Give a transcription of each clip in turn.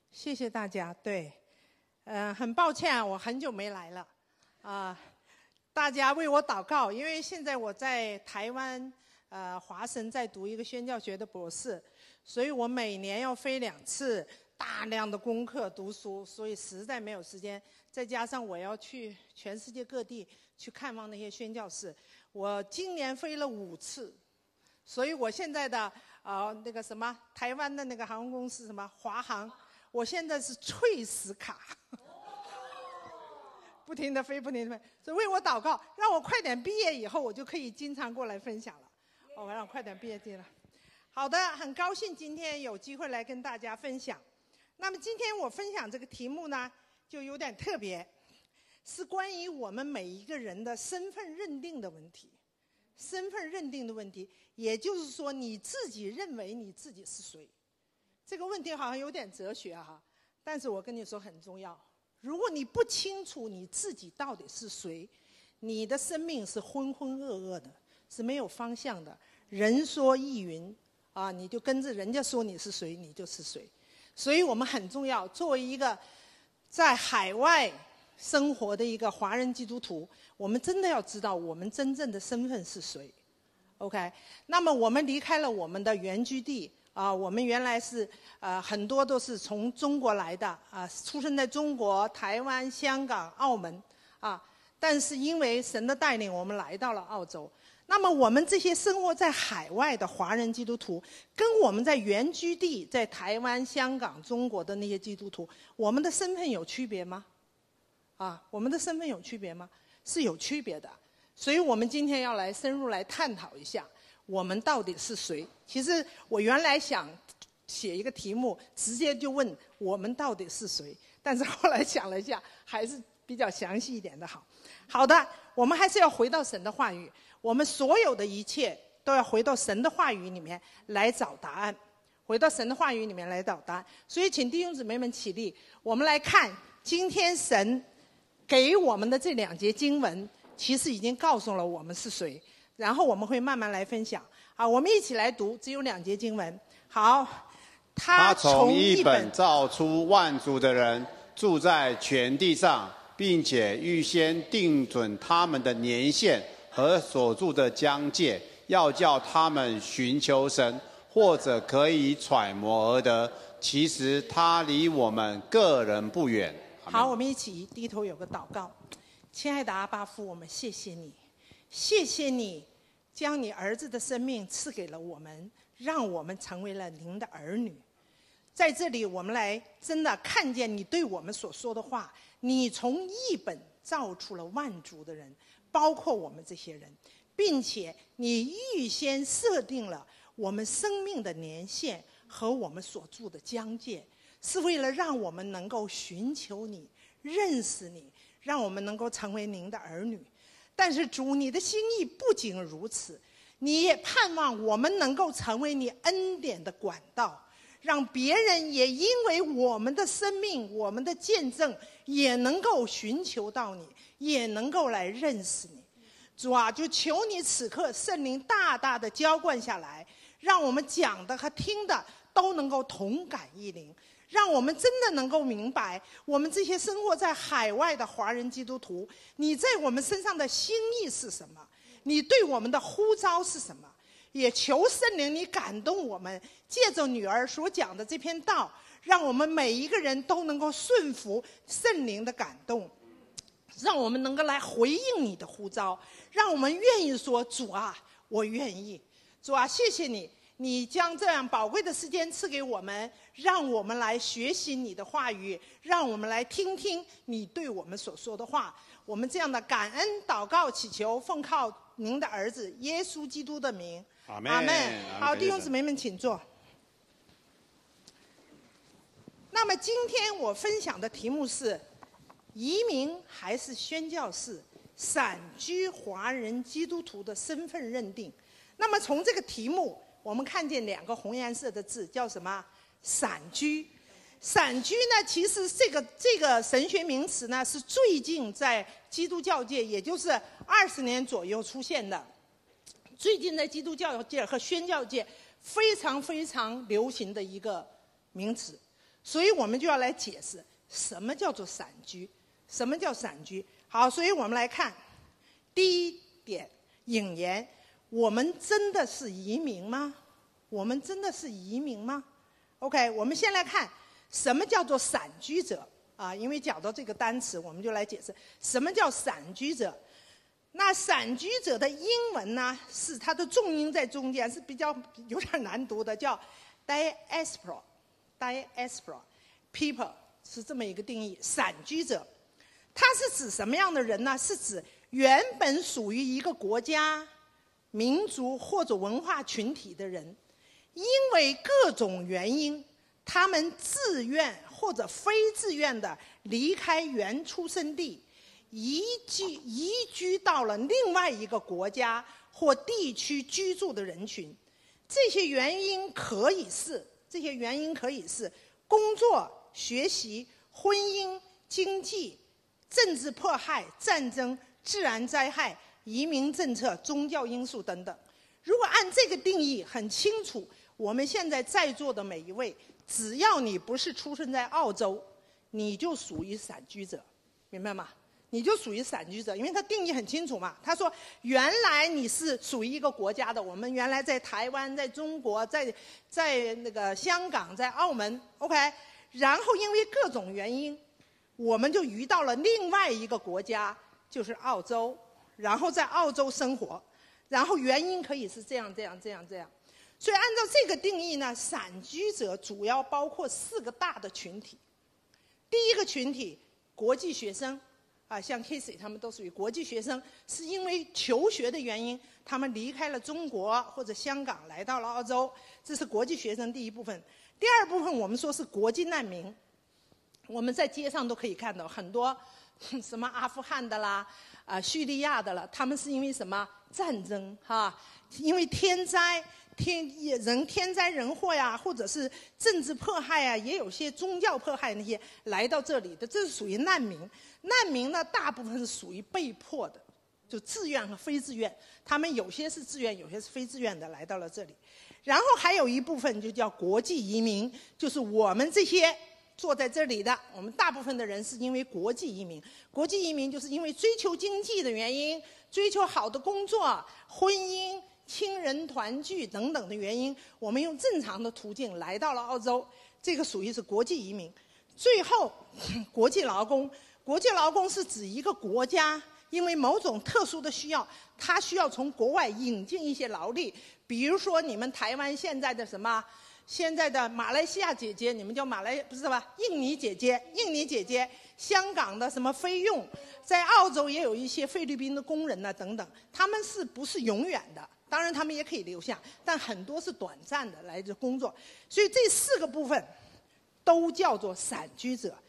谢谢大家。对，很抱歉啊，我很久没来了，大家为我祷告，因为现在我在台湾，华神在读一个宣教学的博士，所以我每年要飞2次，大量的功课读书，所以实在没有时间。再加上我要去全世界各地去看望那些宣教士，我今年飞了5次，所以我现在的那个什么台湾的那个航空公司什么华航，我现在是翠石卡。不停地飞，不停地飞，所以为我祷告，让我快点毕业以后，我就可以经常过来分享了。我让我快点毕业进了。好的，很高兴今天有机会来跟大家分享。那么今天我分享这个题目呢，就有点特别，是关于我们每一个人的身份认定的问题。身份认定的问题，也就是说你自己认为你自己是谁？这个问题好像有点哲学哈，但是我跟你说很重要。如果你不清楚你自己到底是谁，你的生命是浑浑噩噩的，是没有方向的。人说亦云啊，你就跟着人家说你是谁，你就是谁。所以我们很重要，作为一个在海外生活的一个华人基督徒，我们真的要知道我们真正的身份是谁。OK， 那么我们离开了我们的原居地。我们原来是很多都是从中国来的出生在中国、台湾、香港、澳门但是因为神的带领，我们来到了澳洲。那么我们这些生活在海外的华人基督徒，跟我们在原居地在台湾、香港、中国的那些基督徒，我们的身份有区别吗？我们的身份有区别吗？是有区别的。所以我们今天要来深入来探讨一下。我们到底是谁？其实我原来想写一个题目，直接就问我们到底是谁，但是后来想了一下，还是比较详细一点的好。好的，我们还是要回到神的话语，我们所有的一切都要回到神的话语里面来找答案，回到神的话语里面来找答案。所以请弟兄姊妹们起立，我们来看今天神给我们的这2节经文，其实已经告诉了我们是谁。然后我们会慢慢来分享。我们一起来读，只有2节经文。好， 他从一本造出万族的人，住在全地上，并且预先定准他们的年限和所住的疆界，要叫他们寻求神，或者可以揣摩而得。其实他离我们个人不远。 好，我们一起低头有个祷告。亲爱的阿爸父，我们谢谢你。谢谢你将你儿子的生命赐给了我们，让我们成为了您的儿女。在这里我们来真的看见你对我们所说的话，你从一本造出了万族的人，包括我们这些人，并且你预先设定了我们生命的年限和我们所住的疆界，是为了让我们能够寻求你，认识你，让我们能够成为您的儿女。但是主，你的心意不仅如此，你也盼望我们能够成为你恩典的管道，让别人也因为我们的生命、我们的见证，也能够寻求到你，也能够来认识你。主啊，就求你此刻圣灵大大的浇灌下来，让我们讲的和听的都能够同感一灵，让我们真的能够明白，我们这些生活在海外的华人基督徒，你在我们身上的心意是什么？你对我们的呼召是什么？也求圣灵你感动我们，借着女儿所讲的这篇道，让我们每一个人都能够顺服圣灵的感动，让我们能够来回应你的呼召，让我们愿意说，主啊，我愿意。主啊，谢谢你，你将这样宝贵的时间赐给我们，让我们来学习你的话语，让我们来听听你对我们所说的话。我们这样的感恩祷告祈求，奉靠您的儿子耶稣基督的名， 阿们。 阿们。好，弟兄姊妹们请坐。那么今天我分享的题目是移民还是宣教士，散居华人基督徒的身份认定。那么从这个题目我们看见2个红颜色的字，叫什么？散居。散居呢，其实这个神学名词呢，是最近在基督教界，也就是20年左右出现的。最近在基督教界和宣教界非常非常流行的一个名词。 所以我们就要来解释什么叫做散居，什么叫散居。好，所以我们来看第一点引言：我们真的是移民吗？我们真的是移民吗 ？OK， 我们先来看什么叫做散居者啊？因为讲到这个单词，我们就来解释什么叫散居者。那散居者的英文呢，是它的重音在中间，是比较有点难读的，叫 diaspora people 是这么一个定义。散居者，它是指什么样的人呢？是指原本属于一个国家、民族或者文化群体的人，因为各种原因，他们自愿或者非自愿地离开原出生地，移居到了另外一个国家或地区居住的人群。这些原因可以是工作、学习、婚姻、经济、政治迫害、战争、自然灾害、移民政策、宗教因素等等。如果按这个定义很清楚，我们现在在座的每一位，只要你不是出生在澳洲，你就属于散居者，明白吗？你就属于散居者，因为它定义很清楚嘛。他说，原来你是属于一个国家的，我们原来在台湾、在中国、在那个香港、在澳门 ，OK。然后因为各种原因，我们就移到了另外一个国家，就是澳洲，然后在澳洲生活，然后原因可以是这样。所以按照这个定义呢，散居者主要包括4个大的群体。第一个群体，国际学生。像 Casey 他们都属于国际学生，是因为求学的原因，他们离开了中国或者香港，来到了澳洲，这是国际学生第一部分。第二部分我们说是国际难民，我们在街上都可以看到很多什么阿富汗的啦、叙利亚的了，他们是因为什么战争因为天灾人祸呀，或者是政治迫害啊，也有些宗教迫害，那些来到这里的，这是属于难民。难民呢，大部分是属于被迫的，就自愿和非自愿。他们有些是自愿，有些是非自愿的来到了这里。然后还有一部分就叫国际移民，就是我们这些坐在这里的，我们大部分的人是因为国际移民。国际移民就是因为追求经济的原因，追求好的工作、婚姻、亲人团聚等等的原因，我们用正常的途径来到了澳洲，这个属于是国际移民。最后，国际劳工。国际劳工是指一个国家因为某种特殊的需要，它需要从国外引进一些劳力，比如说你们台湾现在的现在的马来西亚姐姐，你们叫不是吧？印尼姐姐，香港的什么菲佣，在澳洲也有一些菲律宾的工人等等，他们是不是永远的？当然他们也可以留下，但很多是短暂的来这工作，所以这4个部分都叫做散居者。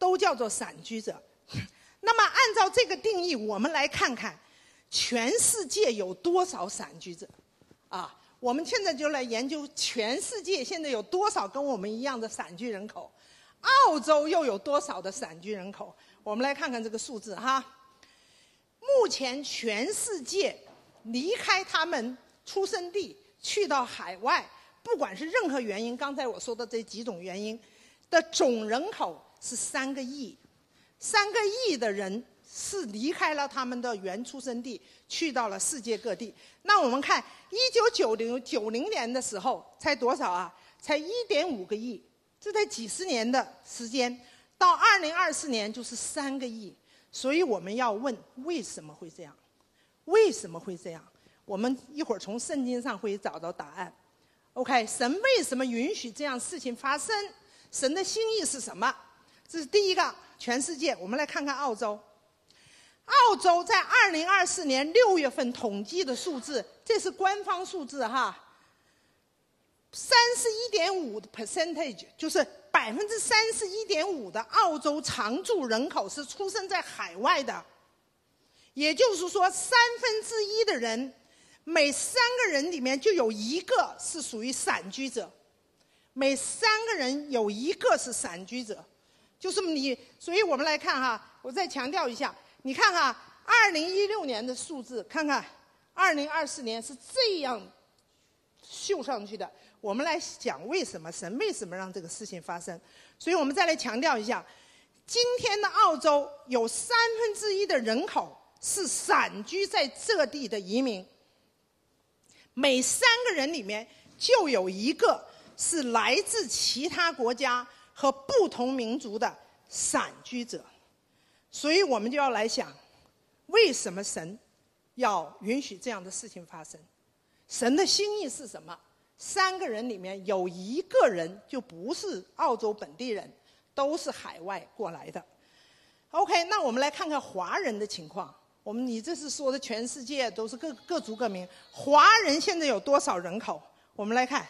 那么按照这个定义，我们来看看全世界有多少散居者我们现在就来研究全世界现在有多少跟我们一样的散居人口，澳洲又有多少的散居人口。我们来看看这个数字目前全世界离开他们出生地去到海外，不管是任何原因，刚才我说的这几种原因的总人口是3个亿。3个亿的人是离开了他们的原出生地，去到了世界各地。那我们看1990年的时候才多少才1.5个亿，这才几十年的时间，到2024年就是3个亿。所以我们要问，为什么会这样？我们一会儿从圣经上会找到答案。OK， 神为什么允许这样事情发生？神的心意是什么？这是第一个。全世界，我们来看看澳洲。澳洲在2024年6月份统计的数字，这是官方数字31.5%， 就是31.5%的澳洲常住人口是出生在海外的，也就是说1/3的人，每3个人里面就有1个是属于散居者，每3个人有1个是散居者。就是所以我们来看我再强调一下，你看2016年的数字，看看2024年是这样秀上去的。我们来讲神为什么让这个事情发生。 所以我们再来强调一下，今天的澳洲有1/3的人口是散居在这地的移民，每3个人里面就有1个是来自其他国家和不同民族的散居者。所以我们就要来想，为什么神要允许这样的事情发生？神的心意是什么？3个人里面有1个人就不是澳洲本地人，都是海外过来的。OK， 那我们来看看华人的情况。你这是说的全世界都是各族各民，华人现在有多少人口？我们来看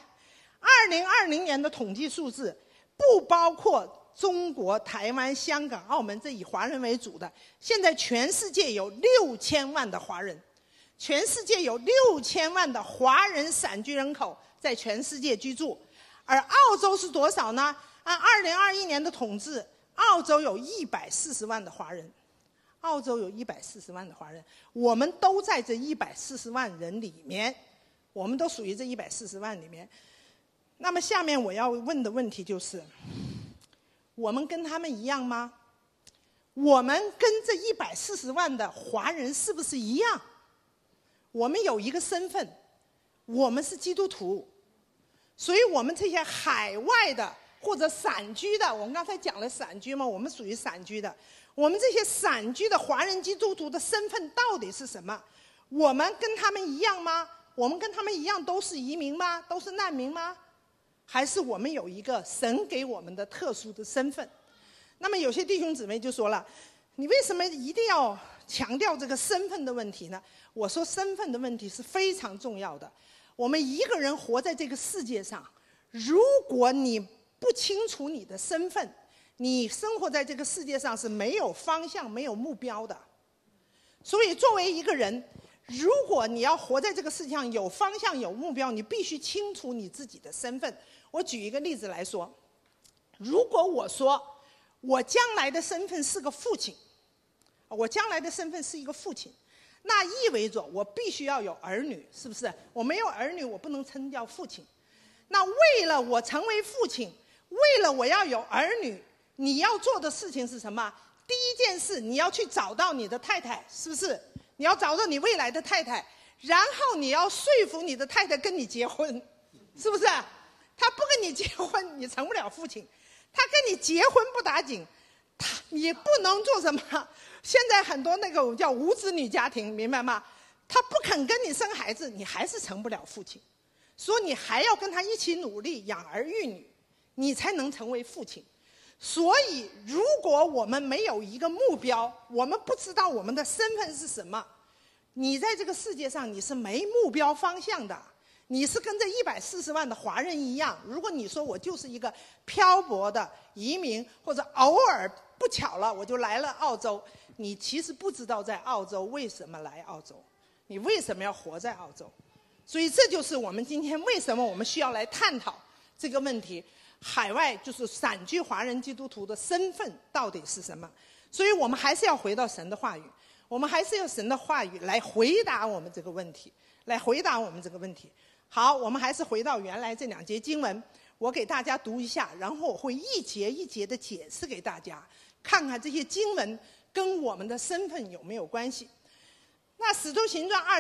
2020年的统计数字，不包括中国、台湾、香港、澳门这以华人为主的，现在全世界有6000万的华人，全世界有6000万的华人散居人口在全世界居住。而澳洲是多少呢？按2021年的统计，澳洲有140万的华人，澳洲有140万的华人，我们都在这140万人里面，我们都属于这140万里面。那么下面我要问的问题就是，我们跟他们一样吗？我们跟这140万的华人是不是一样？我们有一个身份，我们是基督徒，所以我们这些海外的或者散居的，我们刚才讲了散居嘛，我们属于散居的。我们这些散居的华人基督徒的身份到底是什么？我们跟他们一样吗？我们跟他们一样都是移民吗？都是难民吗？还是我们有一个神给我们的特殊的身份？那么有些弟兄姊妹就说了，你为什么一定要强调这个身份的问题呢？我说身份的问题是非常重要的。我们一个人活在这个世界上，如果你不清楚你的身份，你生活在这个世界上是没有方向、没有目标的。所以作为一个人，如果你要活在这个世界上有方向、有目标，你必须清楚你自己的身份。我举一个例子来说，如果我说我将来的身份是个父亲，我将来的身份是一个父亲，那意味着我必须要有儿女，是不是？我没有儿女，我不能称叫父亲。那为了我成为父亲，为了我要有儿女，你要做的事情是什么？第一件事，你要去找到你的太太，是不是？你要找到你未来的太太，然后你要说服你的太太跟你结婚，是不是？他不跟你结婚，你成不了父亲；他跟你结婚不打紧，你不能做什么。现在很多那个我们叫无子女家庭，明白吗？他不肯跟你生孩子，你还是成不了父亲。所以你还要跟他一起努力养儿育女，你才能成为父亲。所以如果我们没有一个目标，我们不知道我们的身份是什么，你在这个世界上你是没目标方向的。你是跟这140万的华人一样，如果你说我就是一个漂泊的移民，或者偶尔不巧了我就来了澳洲，你其实不知道在澳洲为什么来澳洲，你为什么要活在澳洲。所以这就是我们今天为什么我们需要来探讨这个问题，海外就是散居华人基督徒的身份到底是什么。所以我们还是要回到神的话语，我们还是要神的话语来回答我们这个问题，来回答我们这个问题。好，我们还是回到原来这2节经文，我给大家读一下，然后我会一节一节的解释给大家，看看这些经文跟我们的身份有没有关系。那使徒行传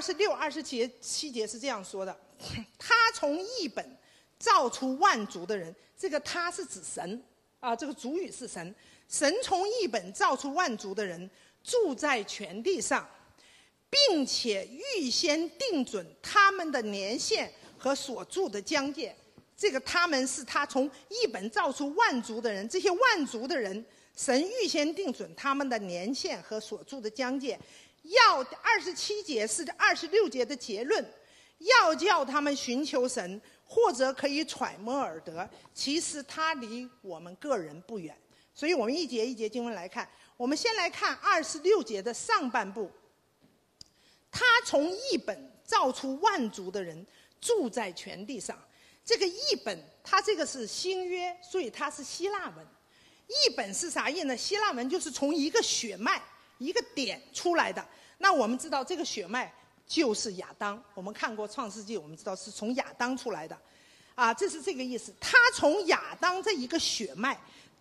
26、27节是这样说的，他从一本造出万族的人，这个他是指神啊，这个主语是神，神从一本造出万族的人，住在全地上，并且预先定准他们的年限和所住的疆界。这个他们是他从一本造出万族的人，这些万族的人，神预先定准他们的年限和所住的疆界。要27节是26节的结论，要叫他们寻求神，或者可以揣摩而得，其实他离我们个人不远。所以我们一节一节经文来看，我们先来看26节的上半部，他从一本造出万族的人，住在全地上。这个一本，它这个是新约，所以它是希腊文。一本是啥意呢？希腊文就是从一个血脉一个点出来的。那我们知道这个血脉就是亚当，我们看过创世纪，我们知道是从亚当出来的啊，这是这个意思。他从亚当这一个血脉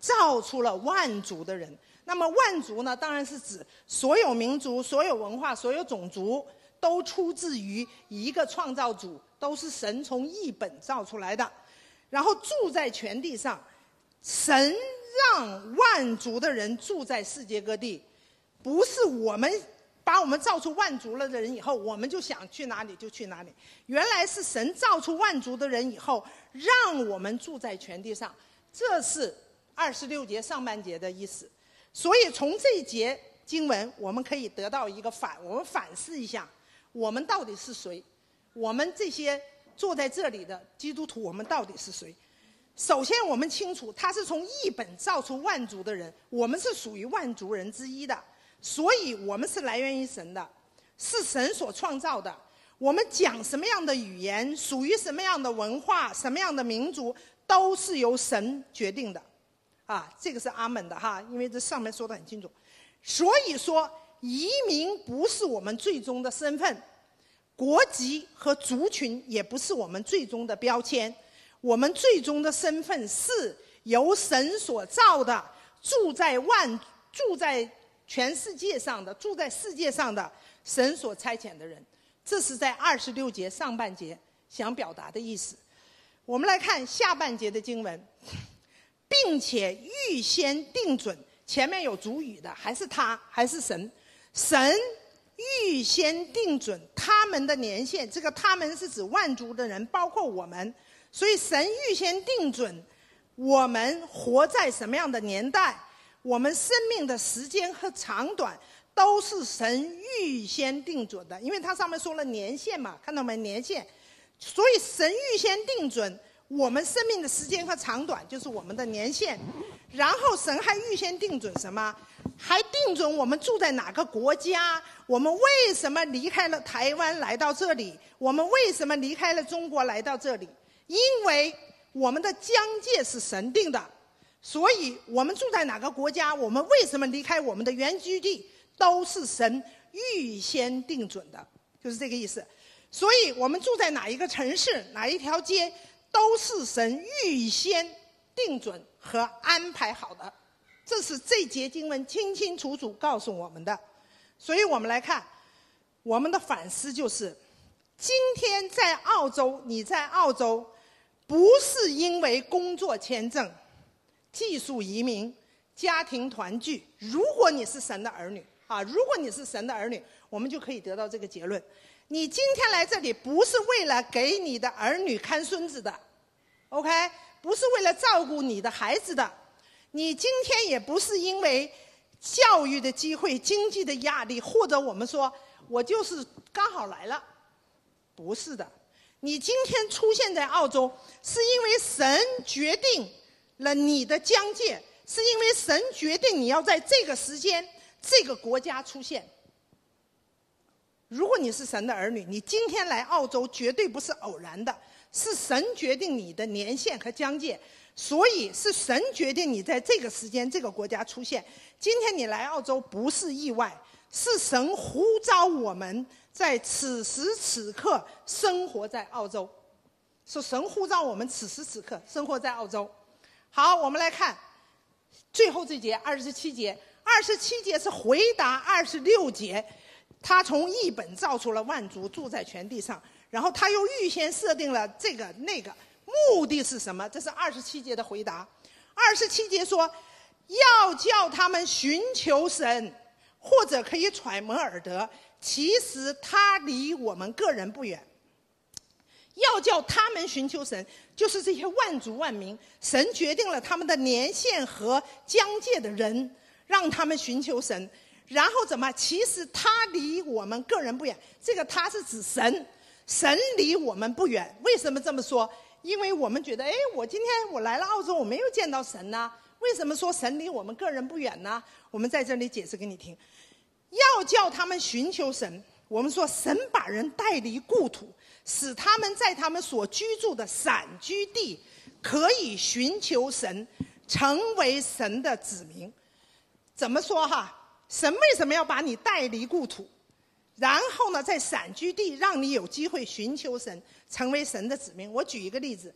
造出了万族的人。那么万族呢，当然是指所有民族、所有文化、所有种族都出自于一个创造主，都是神从一本造出来的，然后住在全地上。神让万族的人住在世界各地，不是我们把我们造出万族了的人以后，我们就想去哪里就去哪里。原来是神造出万族的人以后，让我们住在全地上。这是26节上半节的意思。所以从这一节经文，我们可以得到一个我们反思一下，我们到底是谁？我们这些坐在这里的基督徒，我们到底是谁？首先，我们清楚，他是从一本造出万族的人，我们是属于万族人之一的，所以我们是来源于神的，是神所创造的。我们讲什么样的语言，属于什么样的文化，什么样的民族，都是由神决定的。这个是阿门的哈，因为这上面说得很清楚。所以说，移民不是我们最终的身份，国籍和族群也不是我们最终的标签。我们最终的身份是由神所造的，住在全世界上的，住在世界上的神所差遣的人。这是在26节上半节想表达的意思。我们来看下半节的经文，并且预先定准，前面有主语的，还是他，还是神？神预先定准他们的年限，这个他们是指万族的人，包括我们。所以神预先定准我们活在什么样的年代，我们生命的时间和长短都是神预先定准的。因为它上面说了年限嘛，看到没？年限。所以神预先定准我们生命的时间和长短，就是我们的年限。然后神还预先定准什么？还定准我们住在哪个国家，我们为什么离开了台湾来到这里，我们为什么离开了中国来到这里。因为我们的疆界是神定的，所以我们住在哪个国家，我们为什么离开我们的原居地，都是神预先定准的，就是这个意思。所以我们住在哪一个城市，哪一条街，都是神预先定准和安排好的。这是这节经文清清楚楚告诉我们的。所以我们来看，我们的反思就是，今天在澳洲，你在澳洲不是因为工作签证、技术移民、家庭团聚。如果你是神的儿女如果你是神的儿女，我们就可以得到这个结论。你今天来这里不是为了给你的儿女看孙子的 ，OK？ 不是为了照顾你的孩子的。你今天也不是因为教育的机会、经济的压力，或者我们说我就是刚好来了，不是的。你今天出现在澳洲，是因为神决定了你的疆界，是因为神决定你要在这个时间、这个国家出现。如果你是神的儿女，你今天来澳洲绝对不是偶然的，是神决定你的年限和疆界，所以是神决定你在这个时间、这个国家出现。今天你来澳洲不是意外，是神呼召我们在此时此刻生活在澳洲，是神呼召我们此时此刻生活在澳洲。好，我们来看最后这节27节，27节是回答26节，他从一本造出了万族，住在全地上，然后他又预先设定了这个那个，目的是什么？这是27节的回答。27节说，要叫他们寻求神，或者可以揣摩耳得，其实他离我们个人不远。要叫他们寻求神，就是这些万族万民，神决定了他们的年限和疆界的人，让他们寻求神。然后怎么？其实他离我们个人不远。这个他是指神，神离我们不远。为什么这么说？因为我们觉得，我今天我来了澳洲，我没有见到神呢。为什么说神离我们个人不远呢？我们在这里解释给你听。要叫他们寻求神，我们说神把人带离故土，使他们在他们所居住的散居地可以寻求神，成为神的子民。怎么说哈？神为什么要把你带离故土，然后呢在散居地让你有机会寻求神，成为神的子民？我举一个例子，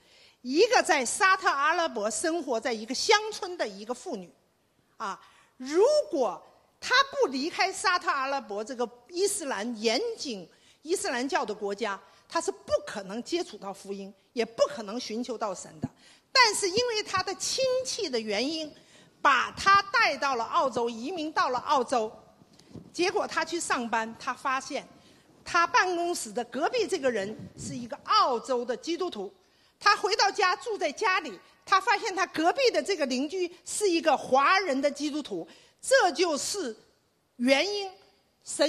一个在沙特阿拉伯生活在一个乡村的一个妇女，如果她不离开沙特阿拉伯这个伊斯兰严谨伊斯兰教的国家，她是不可能接触到福音，也不可能寻求到神的。但是因为她的亲戚的原因，把她带到了澳洲，移民到了澳洲。结果她去上班，她发现她办公室的隔壁这个人是一个澳洲的基督徒。她回到家住在家里，她发现她隔壁的这个邻居是一个华人的基督徒。这就是原因，神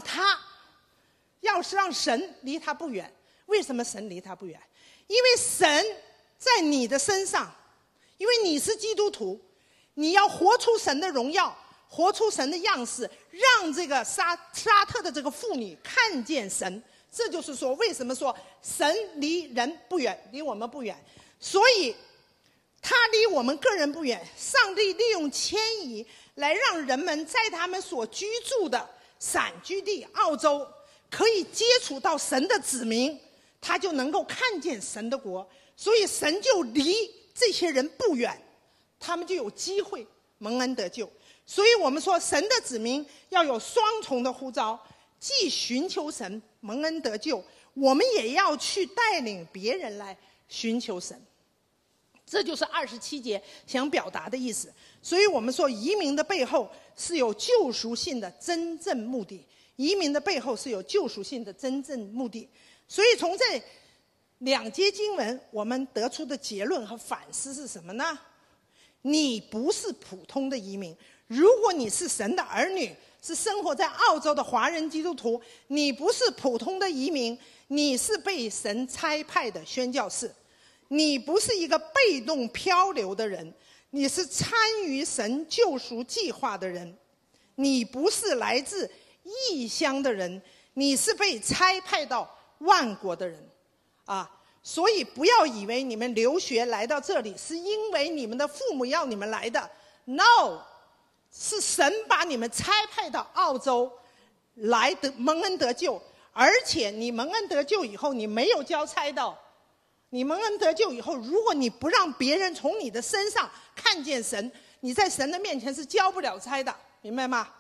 要是让神离他不远。为什么神离他不远？因为神在你的身上，因为你是基督徒，你要活出神的荣耀，活出神的样式，让这个沙特的这个妇女看见神。这就是说，为什么说神离人不远，离我们不远？所以他离我们个人不远。上帝利用迁移来让人们在他们所居住的散居地澳洲可以接触到神的子民，他就能够看见神的国。所以神就离这些人不远，他们就有机会蒙恩得救。所以我们说神的子民要有双重的呼召，既寻求神蒙恩得救，我们也要去带领别人来寻求神。这就是27节想表达的意思。所以我们说移民的背后是有救赎性的真正目的，移民的背后是有救赎性的真正目的。所以从这2节经文我们得出的结论和反思是什么呢？你不是普通的移民。如果你是神的儿女，是生活在澳洲的华人基督徒，你不是普通的移民，你是被神差派的宣教士。你不是一个被动漂流的人，你是参与神救赎计划的人。你不是来自异乡的人，你是被差派到万国的人。所以不要以为你们留学来到这里是因为你们的父母要你们来的。 No， 是神把你们差派到澳洲来蒙恩得救。而且你蒙恩得救以后，你没有交差的。你蒙恩得救以后，如果你不让别人从你的身上看见神，你在神的面前是交不了差的，明白吗？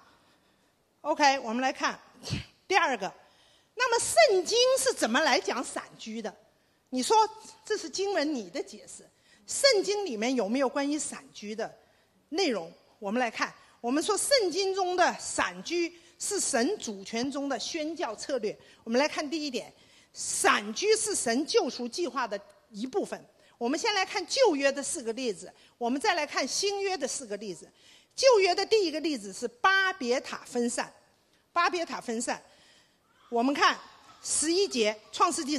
OK， 我们来看第2个。那么圣经是怎么来讲散居的？你说这是经文你的解释，圣经里面有没有关于散居的内容？我们来看，我们说圣经中的散居是神主权中的宣教策略。我们来看第1点，散居是神救赎计划的一部分。我们先来看旧约的4个例子，我们再来看新约的4个例子。旧约的第1个例子是巴别塔分散。巴别塔分散，我们看11节，创世纪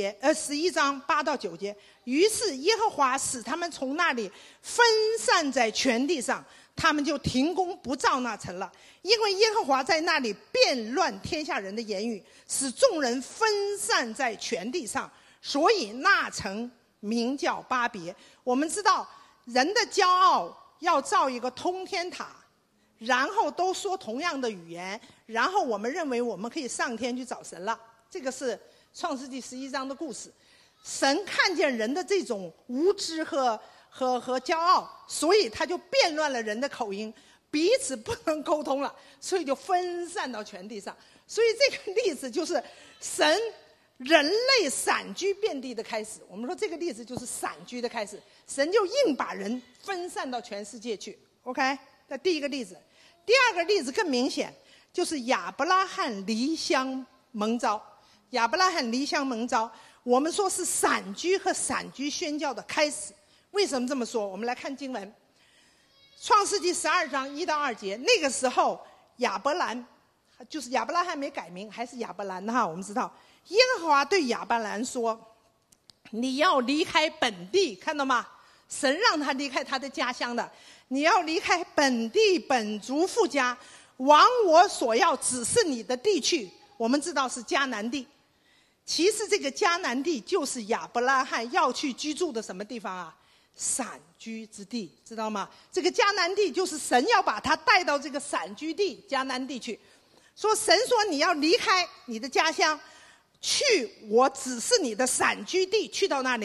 11章8到9节。于是耶和华使他们从那里分散在全地上，他们就停工不造那城了，因为耶和华在那里变乱天下人的言语，使众人分散在全地上，所以那城名叫巴别。我们知道人的骄傲要造一个通天塔，然后都说同样的语言，然后我们认为我们可以上天去找神了。这个是创世纪11章的故事。神看见人的这种无知和骄傲，所以他就变乱了人的口音，彼此不能沟通了，所以就分散到全地上。所以这个例子就是人类散居遍地的开始。我们说这个例子就是散居的开始，神就硬把人分散到全世界去。 OK， 那第1个例子。第2个例子更明显，就是亚伯拉罕离乡蒙召。亚伯拉罕离乡蒙召，我们说是散居和散居宣教的开始。为什么这么说？我们来看经文，创世纪12章1到2节。那个时候亚伯兰，就是亚伯拉罕没改名，还是亚伯兰哈。我们知道耶和华对亚伯兰说，你要离开本地，看到吗？神让他离开他的家乡的，你要离开本地本族父家，往我所要指示你的地去。我们知道是迦南地。其实这个迦南地就是亚伯拉罕要去居住的什么地方啊？散居之地，知道吗？这个迦南地就是神要把他带到这个散居地迦南地去。神说你要离开你的家乡，去我指示你的散居地，去到那里，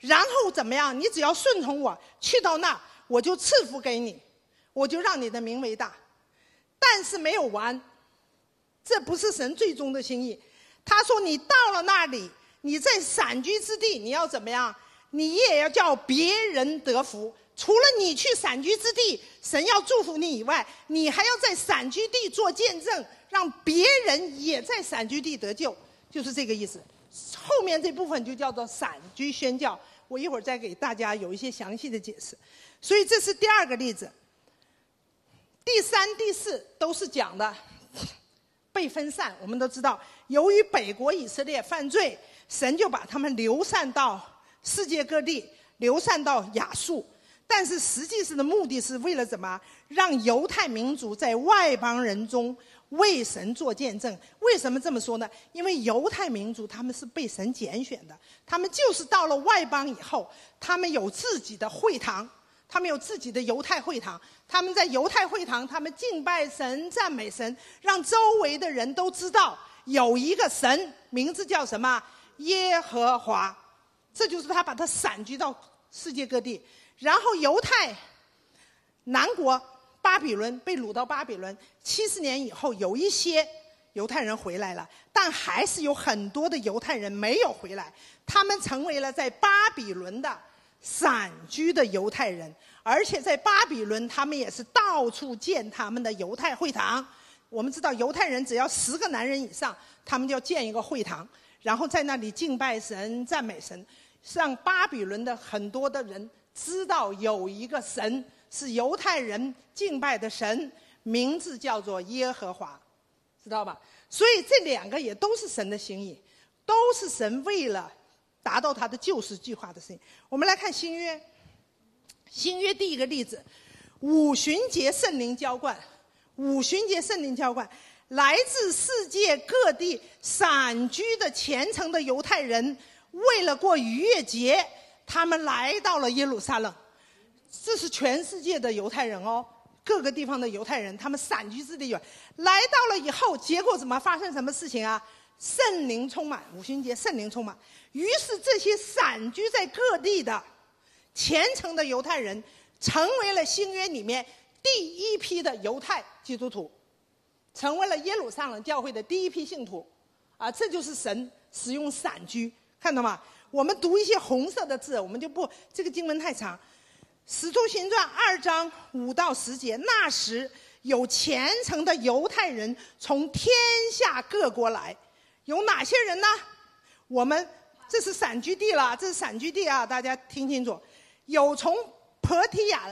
然后怎么样？你只要顺从我，去到那儿，我就赐福给你，我就让你的名为大。但是没有完，这不是神最终的心意。他说你到了那里，你在散居之地，你要怎么样？你也要叫别人得福。除了你去散居之地，神要祝福你以外，你还要在散居地做见证，让别人也在散居地得救，就是这个意思。后面这部分就叫做散居宣教，我一会儿再给大家有一些详细的解释。所以这是第二个例子。第3、第4都是讲的被分散。我们都知道，由于北国以色列犯罪，神就把他们流散到世界各地，流散到亚述。但是实际上的目的是为了怎么让犹太民族在外邦人中为神做见证。为什么这么说呢？因为犹太民族他们是被神拣选的，他们就是到了外邦以后，他们有自己的会堂，他们有自己的犹太会堂，他们在犹太会堂，他们敬拜神、赞美神，让周围的人都知道有一个神，名字叫什么？耶和华。这就是他把他散居到世界各地。然后犹太南国巴比伦被掳到巴比伦，70年以后，有一些犹太人回来了，但还是有很多的犹太人没有回来，他们成为了在巴比伦的散居的犹太人。而且在巴比伦，他们也是到处建他们的犹太会堂。我们知道犹太人只要10个男人以上，他们就要建一个会堂，然后在那里敬拜神、赞美神，让巴比伦的很多的人知道有一个神是犹太人敬拜的神，名字叫做耶和华，知道吧？所以这2个也都是神的心意，都是神为了达到他的救赎计划的事情。我们来看新约。新约第一个例子，五旬节圣灵浇灌。五旬节圣灵浇灌，来自世界各地散居的虔诚的犹太人，为了过逾越节，他们来到了耶路撒冷。这是全世界的犹太人哦，各个地方的犹太人，他们散居之地有来到了以后，结果怎么发生什么事情啊？圣灵充满，五旬节圣灵充满，于是这些散居在各地的虔诚的犹太人，成为了新约里面第一批的犹太基督徒，成为了耶路撒冷教会的第一批信徒。这就是神使用散居，看到吗？我们读一些红色的字，我们就不，这个经文太长。使徒行传2章5到10节，那时有虔诚的犹太人从天下各国来，有哪些人呢？这是散居地了，这是散居地啊，大家听清楚。有从帕提亚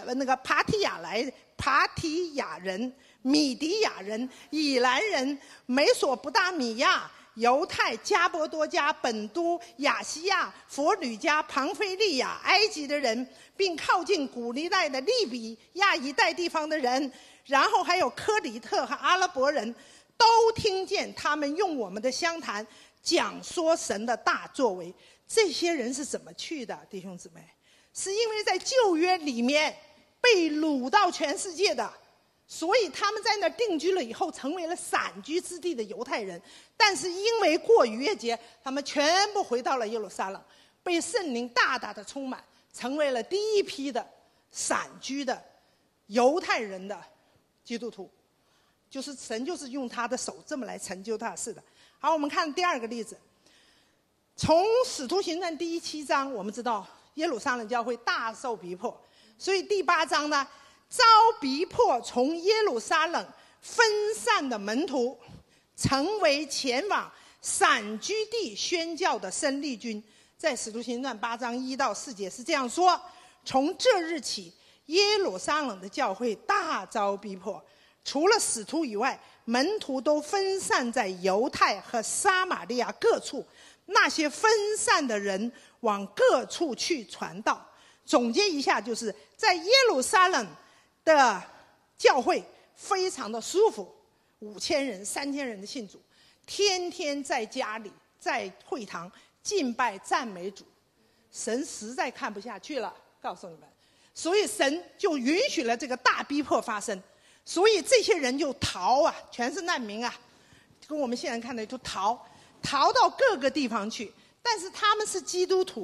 人、米底亚人、以兰人、美索不达米亚、犹太、加波多家、本都、亚细亚、佛吕家、庞菲利亚、埃及的人，并靠近古利奈的利比亚一带地方的人，然后还有科里特和阿拉伯人，都听见他们用我们的乡谈讲说神的大作为。这些人是怎么去的，弟兄姊妹？是因为在旧约里面被掳到全世界的，所以他们在那儿定居了以后，成为了散居之地的犹太人。但是因为过逾越节，他们全部回到了耶路撒冷，被圣灵大大的充满，成为了第一批的散居的犹太人的基督徒。就是神就是用他的手这么来成就他的事的。好，我们看第2个例子。从使徒行传第7章，我们知道耶路撒冷教会大受逼迫，所以第8章呢，遭逼迫从耶路撒冷分散的门徒，成为前往散居地宣教的生力军。在使徒行传8章1到4节是这样说：从这日起，耶路撒冷的教会大遭逼迫，除了使徒以外，门徒都分散在犹太和撒玛利亚各处。那些分散的人往各处去传道。总结一下，就是在耶路撒冷的教会非常的舒服，5000人、3000人的信主，天天在家里在会堂敬拜赞美主。神实在看不下去了，告诉你们，所以神就允许了这个大逼迫发生。所以这些人就逃啊，全是难民啊，跟我们现在看的就逃到各个地方去。但是他们是基督徒，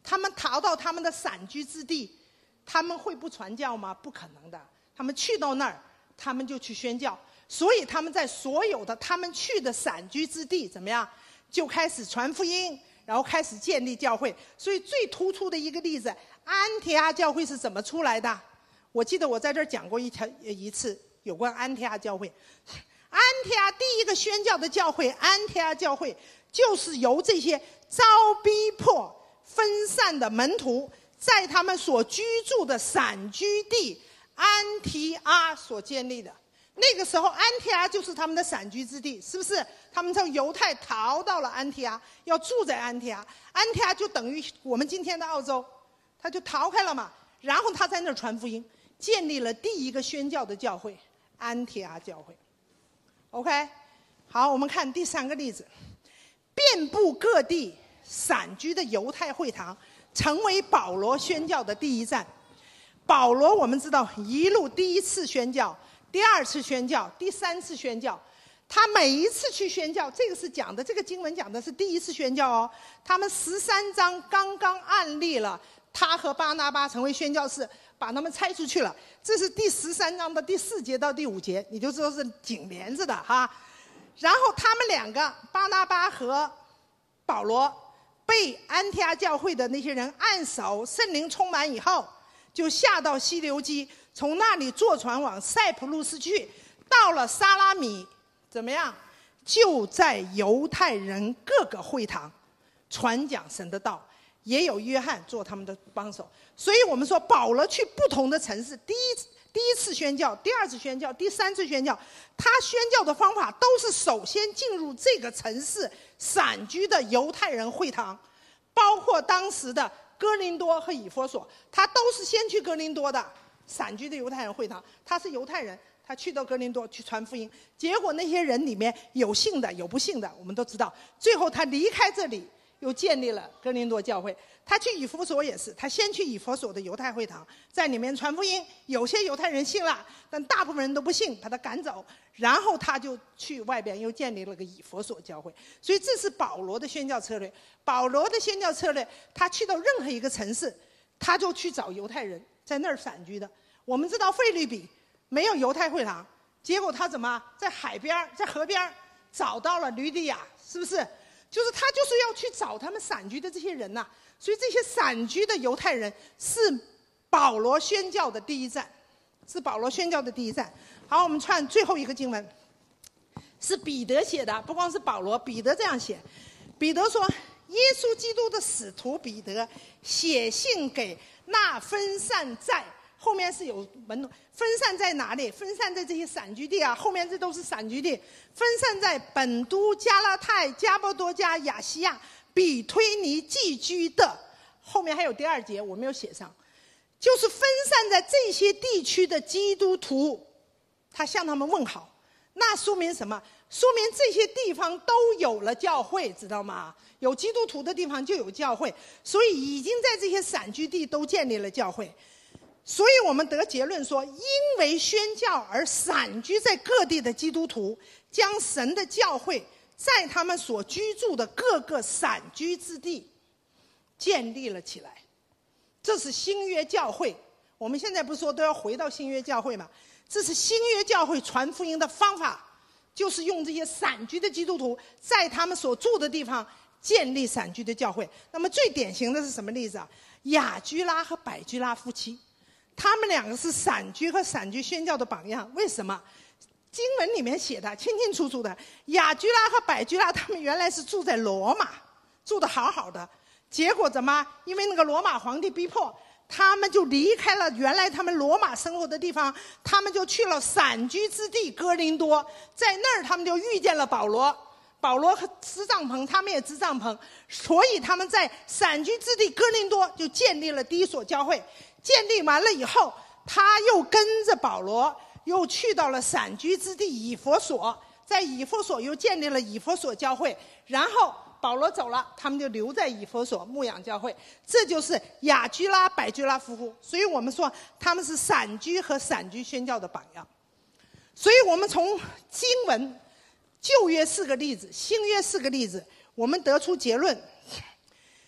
他们逃到他们的散居之地，他们会不传教吗？不可能的。他们去到那儿，他们就去宣教。所以他们在所有的他们去的散居之地怎么样，就开始传福音，然后开始建立教会。所以最突出的一个例子，安提阿教会是怎么出来的？我记得我在这儿讲过一次有关安提阿教会。安提阿第一个宣教的教会，安提阿教会就是由这些遭逼迫分散的门徒，在他们所居住的散居地安提阿所建立的。那个时候安提阿就是他们的散居之地，是不是？他们从犹太逃到了安提阿，要住在安提阿。安提阿就等于我们今天的澳洲，他就逃开了嘛。然后他在那儿传福音，建立了第一个宣教的教会——安提阿教会。OK， 好，我们看第三个例子，遍布各地散居的犹太会堂，成为保罗宣教的第一站。保罗我们知道，一路第一次宣教，第二次宣教，第三次宣教，他每一次去宣教，这个是讲的，这个经文讲的是第一次宣教哦。他们13章刚刚案例了他和巴拿巴成为宣教士，把他们拆出去了。这是第13章的第4节到第5节，你就知道是紧连着的哈。然后他们两个，巴拿巴和保罗，被安提阿教会的那些人按手，圣灵充满以后，就下到西流基，从那里坐船往塞浦路斯去，到了沙拉米，怎么样？就在犹太人各个会堂传讲神的道，也有约翰做他们的帮手。所以我们说保罗去不同的城市，第一次宣教，第二次宣教，第三次宣教，他宣教的方法都是首先进入这个城市散居的犹太人会堂，包括当时的哥林多和以弗所，他都是先去哥林多的散居的犹太人会堂。他是犹太人，他去到哥林多去传福音，结果那些人里面有信的有不信的，我们都知道。最后他离开这里，又建立了哥林多教会。他去以弗所也是，他先去以弗所的犹太会堂，在里面传福音，有些犹太人信了，但大部分人都不信，把他赶走。然后他就去外边又建立了个以弗所教会。所以这是保罗的宣教策略。保罗的宣教策略，他去到任何一个城市，他就去找犹太人在那儿散居的。我们知道腓立比没有犹太会堂，结果他怎么在海边在河边找到了吕底亚，是不是？就是他就是要去找他们散居的这些人呐。所以这些散居的犹太人是保罗宣教的第一站，是保罗宣教的第一站。好，我们看最后一个经文，是彼得写的，不光是保罗，彼得这样写。彼得说，耶稣基督的使徒彼得写信给那分散在，后面是有门，分散在哪里？分散在这些散居地啊，后面这都是散居地，分散在本都、加拉太、加波多加、亚细亚、比推尼寄居的。后面还有第2节我没有写上，就是分散在这些地区的基督徒，他向他们问好。那说明什么？说明这些地方都有了教会，知道吗？有基督徒的地方就有教会，所以已经在这些散居地都建立了教会。所以我们得结论说，因为宣教而散居在各地的基督徒，将神的教会在他们所居住的各个散居之地建立了起来。这是新约教会。我们现在不是说都要回到新约教会吗？这是新约教会传福音的方法，就是用这些散居的基督徒在他们所住的地方建立散居的教会。那么最典型的是什么例子啊？雅居拉和百居拉夫妻，他们两个是散居和散居宣教的榜样。为什么？经文里面写的清清楚楚的，雅居拉和百居拉他们原来是住在罗马，住得好好的，结果怎么？因为那个罗马皇帝逼迫，他们就离开了原来他们罗马生活的地方，他们就去了散居之地哥林多，在那儿他们就遇见了保罗。保罗支帐篷，他们也支帐篷，所以他们在散居之地哥林多就建立了第一所教会。建立完了以后，他又跟着保罗又去到了散居之地以弗所，在以弗所又建立了以弗所教会。然后保罗走了，他们就留在以弗所牧养教会。这就是雅居拉、百居拉夫妇。所以我们说他们是散居和散居宣教的榜样。所以我们从经文旧约4个例子，新约4个例子，我们得出结论，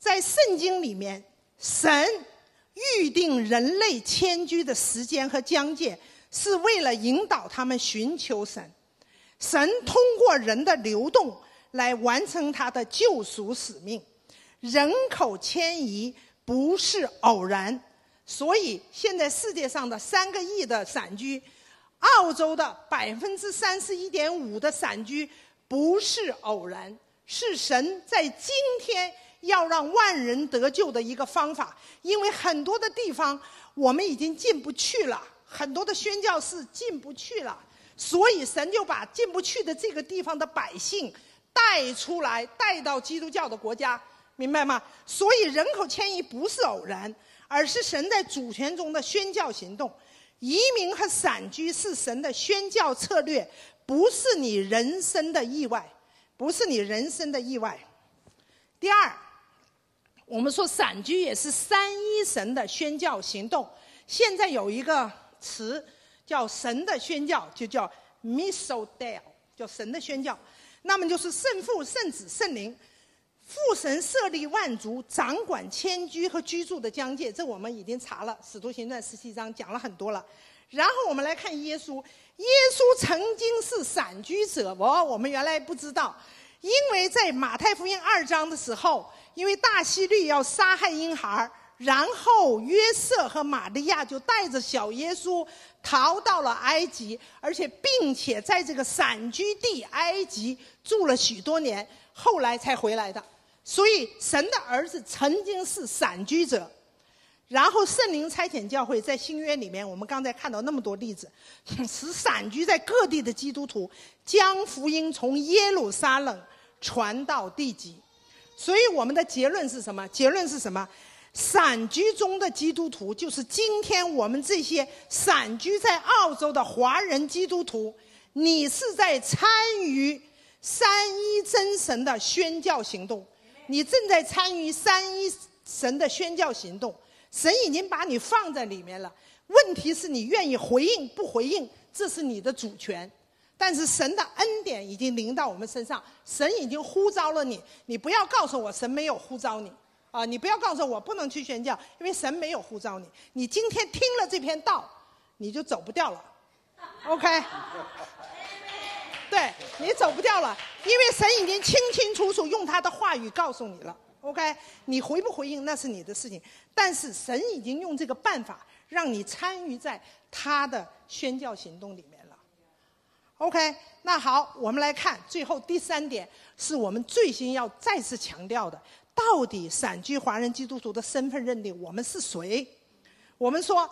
在圣经里面，神预定人类迁居的时间和疆界，是为了引导他们寻求神。神通过人的流动来完成他的救赎使命。人口迁移不是偶然，所以现在世界上的3个亿的散居，澳洲的31.5%的散居不是偶然，是神在今天要让万人得救的一个方法。因为很多的地方我们已经进不去了，很多的宣教士进不去了，所以神就把进不去的这个地方的百姓带出来，带到基督教的国家，明白吗？所以人口迁移不是偶然，而是神在主权中的宣教行动。移民和散居是神的宣教策略，不是你人生的意外，不是你人生的意外。第二，我们说散居也是三一神的宣教行动。现在有一个词叫神的宣教，就叫 Misodel， 叫神的宣教。那么就是圣父、圣子、圣灵，父神设立万族，掌管迁居和居住的疆界。这我们已经查了，使徒行传17章讲了很多了。然后我们来看耶稣，耶稣曾经是散居者，我们原来不知道，因为在马太福音2章的时候，因为大希律要杀害婴孩，然后约瑟和玛利亚就带着小耶稣逃到了埃及，而且并且在这个散居地埃及住了许多年，后来才回来的。所以神的儿子曾经是散居者。然后圣灵差遣教会，在新约里面我们刚才看到那么多例子，使散居在各地的基督徒将福音从耶路撒冷传到地极。所以我们的结论是什么？结论是什么？散居中的基督徒就是今天我们这些散居在澳洲的华人基督徒，你是在参与三一真神的宣教行动，你正在参与三一神的宣教行动。神已经把你放在里面了，问题是你愿意回应不回应，这是你的主权。但是神的恩典已经临到我们身上，神已经呼召了你，你不要告诉我神没有呼召你啊！你不要告诉我不能去宣教，因为神没有呼召你。你今天听了这篇道，你就走不掉了 ，OK？ 对，你走不掉了，因为神已经清清楚楚用他的话语告诉你了。OK， 你回不回应那是你的事情，但是神已经用这个办法让你参与在他的宣教行动里面了。OK， 那好，我们来看最后第3点，是我们最先要再次强调的，到底散居华人基督徒的身份认定，我们是谁？我们说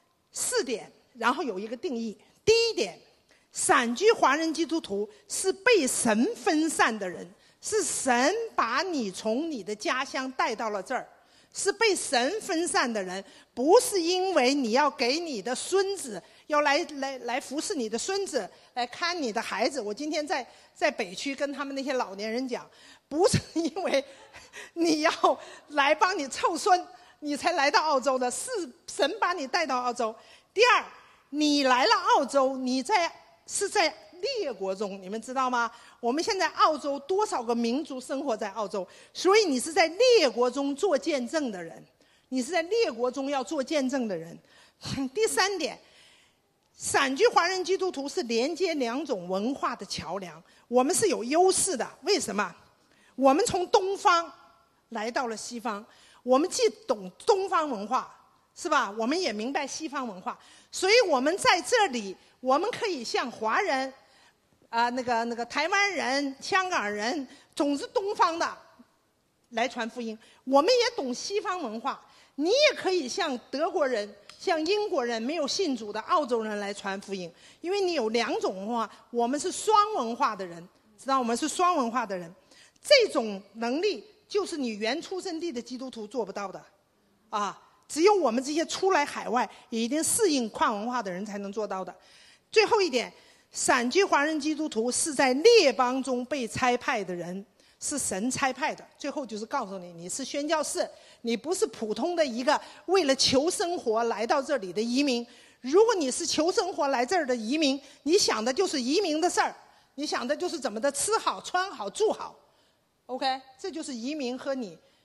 4点，然后有一个定义。第1点，散居华人基督徒是被神分散的人，是神把你从你的家乡带到了这儿，是被神分散的人，不是因为你要给你的孙子，要来服侍你的孙子，来看你的孩子。我今天在北区跟他们那些老年人讲，不是因为你要来帮你凑孙，你才来到澳洲的，是神把你带到澳洲。第2，你来了澳洲，你是在列国中，你们知道吗？我们现在澳洲多少个民族生活在澳洲，所以你是在列国中做见证的人，你是在列国中要做见证的人。第3点，散居华人基督徒是连接2种文化的桥梁，我们是有优势的。为什么？我们从东方来到了西方，我们既懂东方文化，是吧？我们也明白西方文化，所以我们在这里，我们可以向华人那个台湾人、香港人，总之东方的来传福音。我们也懂西方文化，你也可以向德国人、向英国人、没有信主的澳洲人来传福音，因为你有2种文化，我们是双文化的人，知道我们是双文化的人，这种能力就是你原出生地的基督徒做不到的，啊，只有我们这些出来海外已经适应跨文化的人才能做到的。最后一点，散居华人基督徒是在列邦中被差派的人，是神差派的。最后就是告诉你，你是宣教士，你不是普通的一个为了求生活来到这里的移民。如果你是求生活来这儿的移民，你想的就是移民的事儿，你想的就是怎么的吃好、穿好、住好。OK， 这就是移民和你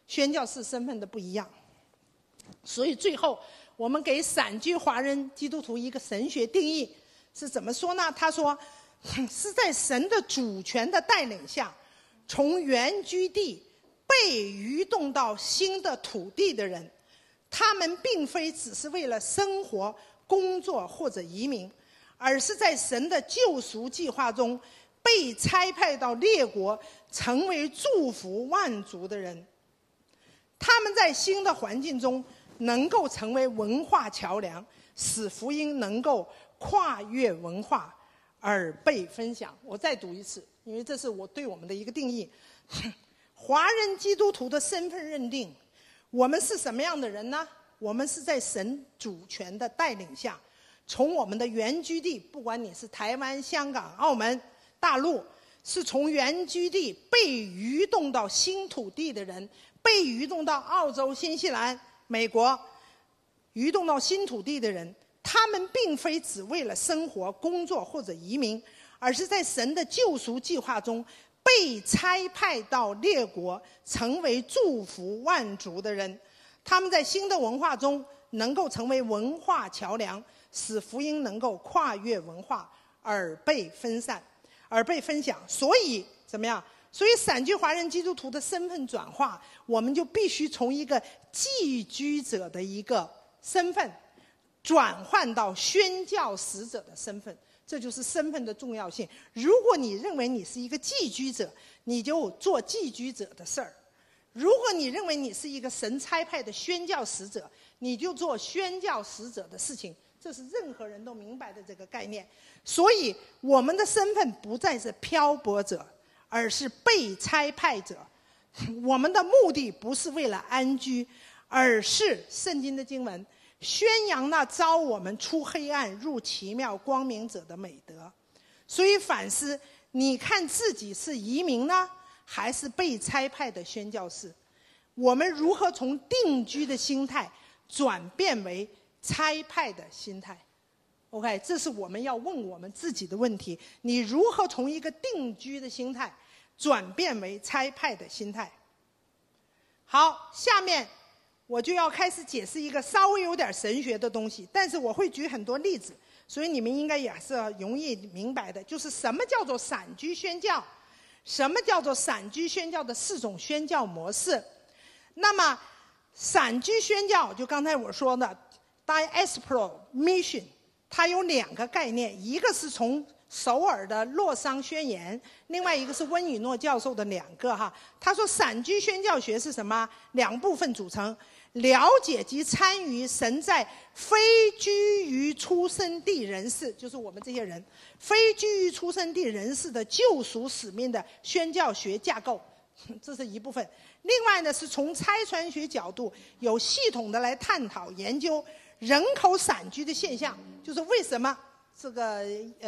宣教士身份的不一样。所以最后我们给散居华人基督徒一个神学定义是怎么说呢？他说是在神的主权的带领下，从原居地被移动到新的土地的人，他们并非只是为了生活、工作或者移民，而是在神的救赎计划中被差派到列国，成为祝福万族的人。他们在新的环境中能够成为文化桥梁，使福音能够跨越文化而被分享。我再读一次，因为这是我对我们的一个定义。华人基督徒的身份认定，我们是什么样的人呢？我们是在神主权的带领下，从我们的原居地，不管你是台湾、香港、澳门、大陆，是从原居地被移动到新土地的人，被移动到澳洲、新西兰、美国，移动到新土地的人，他们并非只为了生活、工作或者移民，而是在神的救赎计划中被差派到列国，成为祝福万族的人。他们在新的文化中能够成为文化桥梁，使福音能够跨越文化而被分享。所以怎么样？所以散居华人基督徒的身份转化，我们就必须从一个寄居者的一个身份转换到宣教使者的身份，这就是身份的重要性。如果你认为你是一个寄居者，你就做寄居者的事儿；如果你认为你是一个神差派的宣教使者，你就做宣教使者的事情。这是任何人都明白的这个概念。所以我们的身份不再是漂泊者，而是被差派者。我们的目的不是为了安居，而是圣经的经文宣扬那召我们出黑暗入奇妙光明者的美德。所以反思，你看自己是移民呢，还是被差派的宣教士？我们如何从定居的心态转变为差派的心态？ OK， 这是我们要问我们自己的问题。你如何从一个定居的心态转变为差派的心态？好，下面我就要开始解释一个稍微有点神学的东西，但是我会举很多例子，所以你们应该也是容易明白的。就是什么叫做散居宣教，什么叫做散居宣教的4种宣教模式。那么散居宣教，就刚才我说的 diaspora mission， 它有2个概念，一个是从首尔的洛桑宣言，另外一个是温以诺教授的2个哈。他说散居宣教学是什么？2部分组成：了解及参与神在非居于出生地人士，就是我们这些人，非居于出生地人士的救赎使命的宣教学架构，这是一部分。另外呢，是从差传学角度有系统的来探讨研究人口散居的现象，就是为什么这个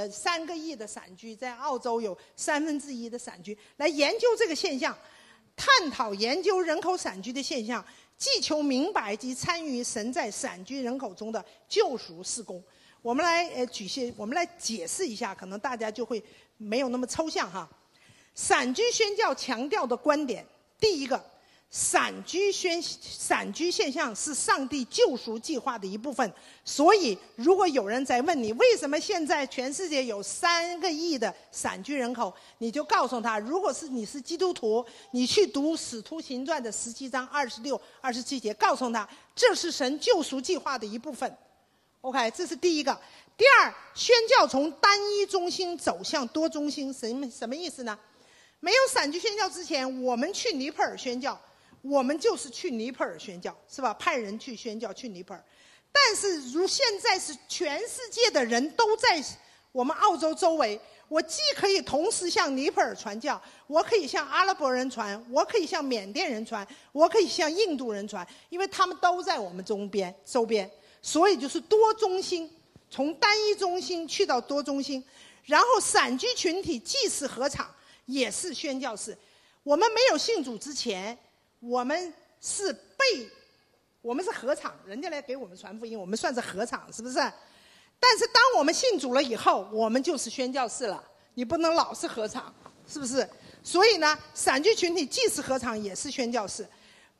3个亿的散居，在澳洲有1/3的散居，来研究这个现象，探讨研究人口散居的现象，既求明白及参与神在散居人口中的救赎事工。我们来我们来解释一下，可能大家就会没有那么抽象哈。散居宣教强调的观点，第一个，散居现象是上帝救赎计划的一部分。所以如果有人在问你为什么现在全世界有3个亿的散居人口，你就告诉他，如果是你是基督徒，你去读使徒行传的17章26、27节，告诉他这是神救赎计划的一部分。 OK， 这是第一个。第二，宣教从单一中心走向多中心，什么意思呢？没有散居宣教之前，我们去尼泊尔宣教，我们就是去尼泊尔宣教，是吧？派人去宣教，去尼泊尔。但是如现在是全世界的人都在我们澳洲周围，我既可以同时向尼泊尔传教，我可以向阿拉伯人传，我可以向缅甸人传，我可以向印度人传，因为他们都在我们周边，所以就是多中心，从单一中心去到多中心。然后散居群体既是合场，也是宣教士。我们没有信主之前，我们是合场，人家来给我们传福音，我们算是合场，是不是？但是当我们信主了以后，我们就是宣教士了。你不能老是合场，是不是？所以呢，散居群体既是合场，也是宣教士。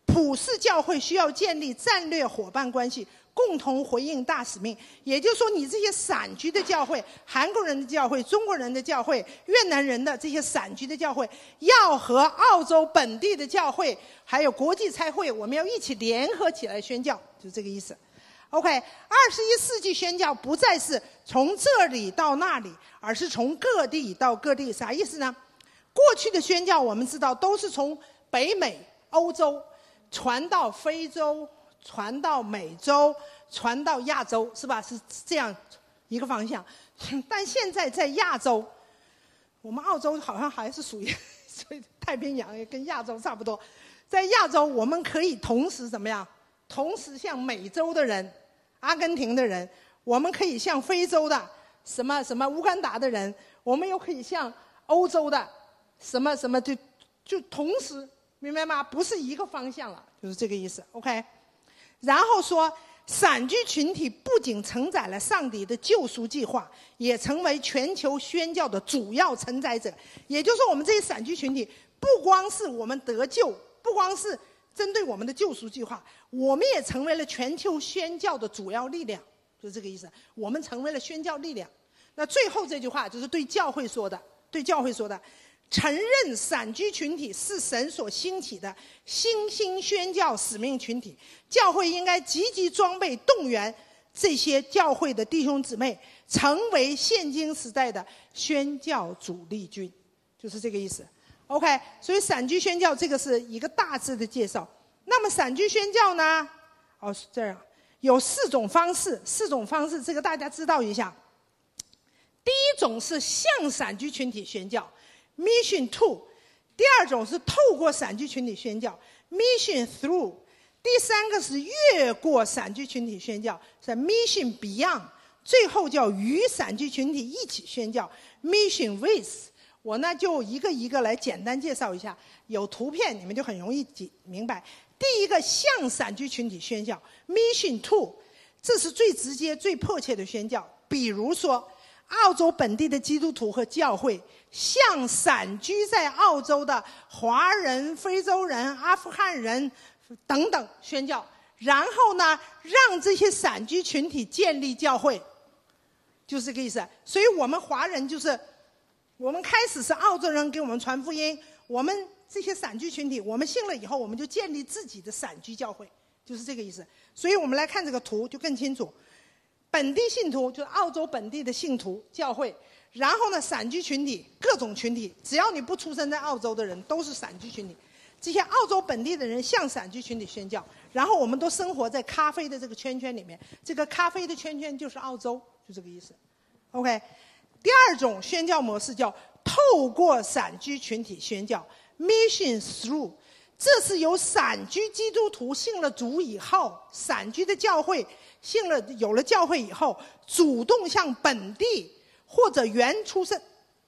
普世教会需要建立战略伙伴关系，共同回应大使命。也就是说，你这些散居的教会，韩国人的教会、中国人的教会、越南人的这些散居的教会，要和澳洲本地的教会还有国际差会，我们要一起联合起来宣教，就是这个意思。OK， 21世纪宣教不再是从这里到那里，而是从各地到各地。啥意思呢？过去的宣教我们知道都是从北美、欧洲传到非洲，传到美洲，传到亚洲，是吧？是这样一个方向。但现在在亚洲，我们澳洲好像还是属于太平洋，也跟亚洲差不多。在亚洲，我们可以同时怎么样？同时向美洲的人、阿根廷的人，我们可以向非洲的什么乌干达的人，我们又可以向欧洲的什么就同时，明白吗？不是一个方向了，就是这个意思。OK， 然后说散居群体不仅承载了上帝的救赎计划，也成为全球宣教的主要承载者。也就是说，我们这些散居群体不光是我们得救，不光是针对我们的救赎计划，我们也成为了全球宣教的主要力量，就是这个意思。我们成为了宣教力量。那最后这句话就是对教会说的，承认散居群体是神所兴起的新兴宣教使命群体，教会应该积极装备动员这些教会的弟兄姊妹，成为现今时代的宣教主力军，就是这个意思。OK， 所以散居宣教这个是一个大致的介绍。那么散居宣教呢？是这样，有4种方式，这个大家知道一下。第一种是向散居群体宣教 ，Mission to； 第二种是透过散居群体宣教 ，Mission through； 第三个是越过散居群体宣教，是 Mission beyond； 最后叫与散居群体一起宣教 ，Mission with。我呢就一个一个来简单介绍一下，有图片你们就很容易明白。第一个向散居群体宣教 ，Mission to， 这是最直接、最迫切的宣教。比如说，澳洲本地的基督徒和教会向散居在澳洲的华人、非洲人、阿富汗人等等宣教，然后呢，让这些散居群体建立教会，就是这个意思。所以我们华人就是。我们开始是澳洲人给我们传福音，我们这些散居群体，我们信了以后，我们就建立自己的散居教会，就是这个意思。所以我们来看这个图就更清楚。本地信徒就是澳洲本地的信徒教会，然后呢，散居群体各种群体，只要你不出生在澳洲的人都是散居群体。这些澳洲本地的人向散居群体宣教，然后我们都生活在咖啡的这个圈圈里面，这个咖啡的圈圈就是澳洲，就这个意思。OK。第二种宣教模式叫透过散居群体宣教 ，Mission through， 这是由散居基督徒信了主以后，散居的教会有了教会以后，主动向本地或者原出生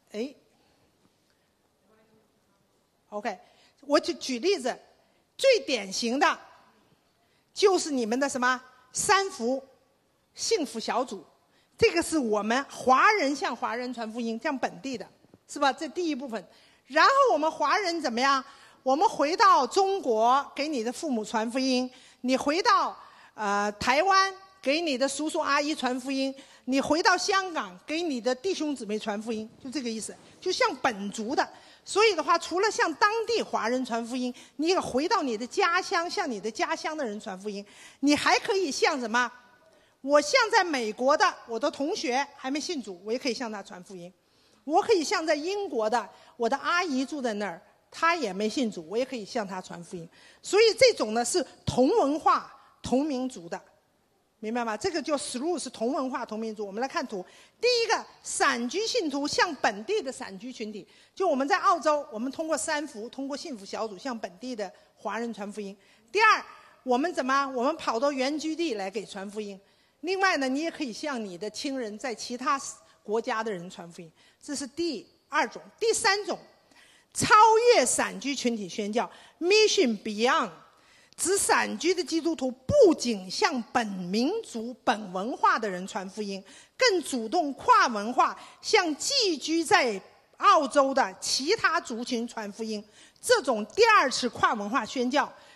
，OK， 我就举例子，最典型的就是你们的什么三福幸福小组。这个是我们华人向华人传福音，向本地的，是吧？这第一部分。然后我们华人怎么样？我们回到中国给你的父母传福音，你回到台湾给你的叔叔阿姨传福音，你回到香港给你的弟兄姊妹传福音，就这个意思。就像本族的。所以的话，除了向当地华人传福音，你也回到你的家乡，向你的家乡的人传福音。你还可以向什么？我向在美国的我的同学还没信主，我也可以向他传福音。我可以向在英国的我的阿姨住在那儿，她也没信主，我也可以向她传福音。所以这种呢是同文化同民族的，明白吗？这个叫 through 是同文化同民族。我们来看图，第一个散居信徒向本地的散居群体，就我们在澳洲，我们通过三福，通过幸福小组向本地的华人传福音。第二，我们跑到原居地来给传福音。另外呢，你也可以向你的亲人在其他国家的人传福音，这是第二种。第三种，超越散居群体宣教 ，Mission Beyond， 指散居的基督徒不仅向本民族、本文化的人传福音，更主动跨文化向寄居在澳洲的其他族群传福音。这种第二次跨文化宣教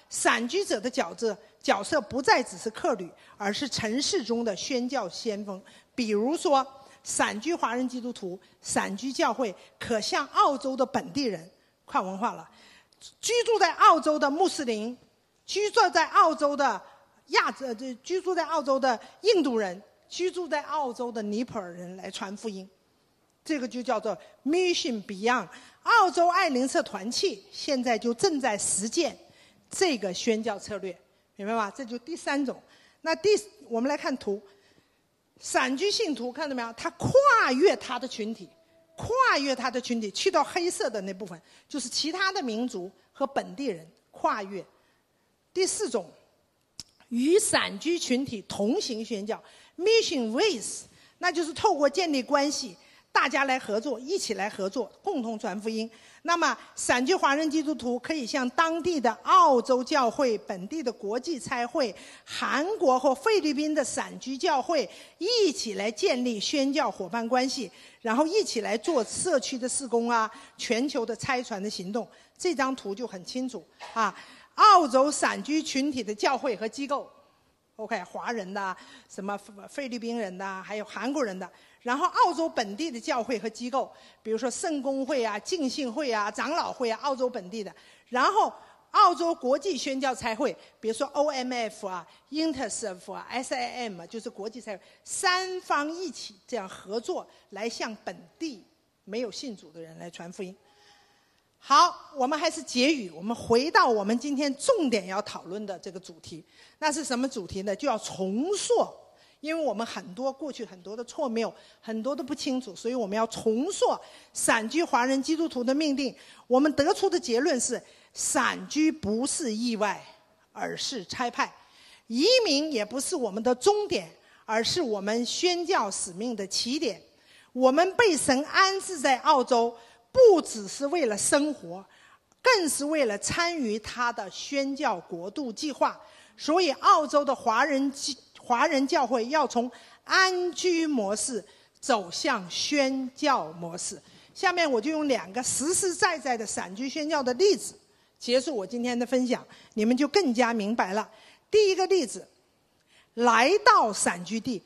散居者的角色不再只是客旅，而是城市中的宣教先锋。比如说，散居华人基督徒、散居教会可向澳洲的本地人跨文化了，居住在澳洲的穆斯林，居住在澳洲的居住在澳洲的印度人，居住在澳洲的尼泊尔人来传福音。这个就叫做 Mission Beyond。 澳洲爱灵社团契现在就正在实践这个宣教策略，明白吗？这就第三种。那我们来看图，散居信徒看到没有？他跨越他的群体，去到黑色的那部分，就是其他的民族和本地人跨越。第四种，与散居群体同行宣教 ，Mission with， 那就是透过建立关系。大家来合作，一起来合作，共同传福音。那么，散居华人基督徒可以向当地的澳洲教会、本地的国际差会、韩国或菲律宾的散居教会一起来建立宣教伙伴关系，然后一起来做社区的事工啊，全球的差传的行动。这张图就很清楚啊。澳洲散居群体的教会和机构 ，OK， 华人的、什么菲律宾人的，还有韩国人的。然后澳洲本地的教会和机构，比如说圣公会啊、浸信会啊、长老会啊，澳洲本地的。然后澳洲国际宣教差会，比如说 OMF 啊、Interserve 啊、SIM 啊，就是国际差会，三方一起这样合作，来向本地没有信主的人来传福音。好，我们还是结语，我们回到我们今天重点要讨论的这个主题。那是什么主题呢？就要重塑。因为我们过去很多的错谬，很多的不清楚，所以我们要重塑散居华人基督徒的命定。我们得出的结论是，散居不是意外，而是差派；移民也不是我们的终点，而是我们宣教使命的起点。我们被神安置在澳洲，不只是为了生活，更是为了参与他的宣教国度计划。所以澳洲的华人教会要从安居模式走向宣教模式。下面我就用2个实实在在的散居宣教的例子结束我今天的分享，你们就更加明白了。第一个例子，来到散居地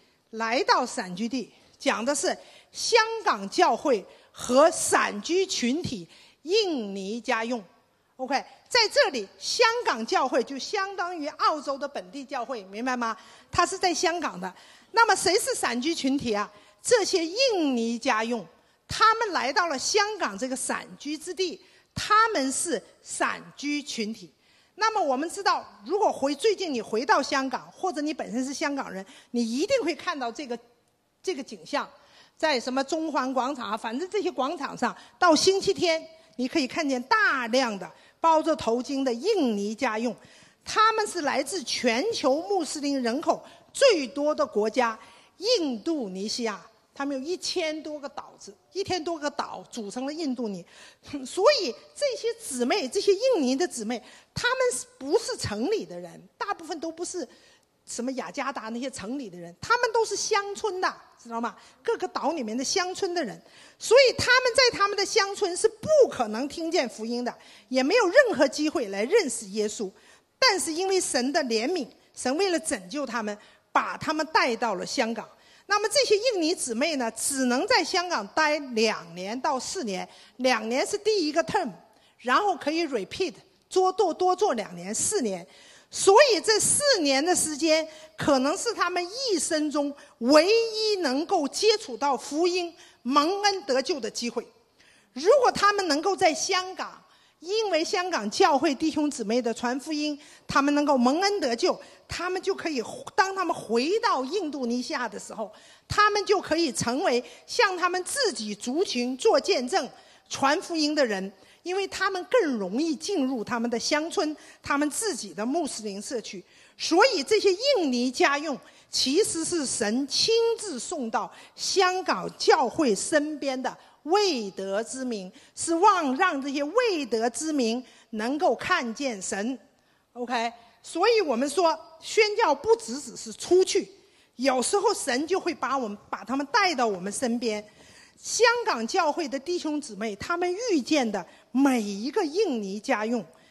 讲的是香港教会和散居群体印尼家用。OK， 在这里，香港教会就相当于澳洲的本地教会，明白吗？它是在香港的。那么谁是散居群体啊？这些印尼家用，他们来到了香港这个散居之地，他们是散居群体。那么我们知道，如果最近你回到香港，或者你本身是香港人，你一定会看到这个景象，在什么中环广场啊，反正这些广场上，到星期天你可以看见大量的包着头巾的印尼家用，他们是来自全球穆斯林人口最多的国家印度尼西亚，他们有1000多个岛组成了印度尼。所以这些姊妹，这些印尼的姊妹，他们不是城里的人，大部分都不是什么雅加达那些城里的人，他们都是乡村的，知道吗？各个岛里面的乡村的人，所以他们在他们的乡村是不可能听见福音的，也没有任何机会来认识耶稣。但是因为神的怜悯，神为了拯救他们，把他们带到了香港。那么这些印尼姊妹呢，只能在香港待2年到4年，2年是第一个 term， 然后可以 repeat 多做2年、4年。所以这4年的时间，可能是他们一生中唯一能够接触到福音、蒙恩得救的机会。如果他们能够在香港，因为香港教会弟兄姊妹的传福音，他们能够蒙恩得救，他们就可以，当他们回到印度尼西亚的时候，他们就可以成为向他们自己族群做见证、传福音的人。因为他们更容易进入他们的乡村，他们自己的穆斯林社区。所以这些印尼家用其实是神亲自送到香港教会身边的未得之民，是让这些未得之民能够看见神。 OK， 所以我们说宣教不只是出去，有时候神就会把他们带到我们身边。香港教会的弟兄姊妹，他们遇见的每一个印尼家用，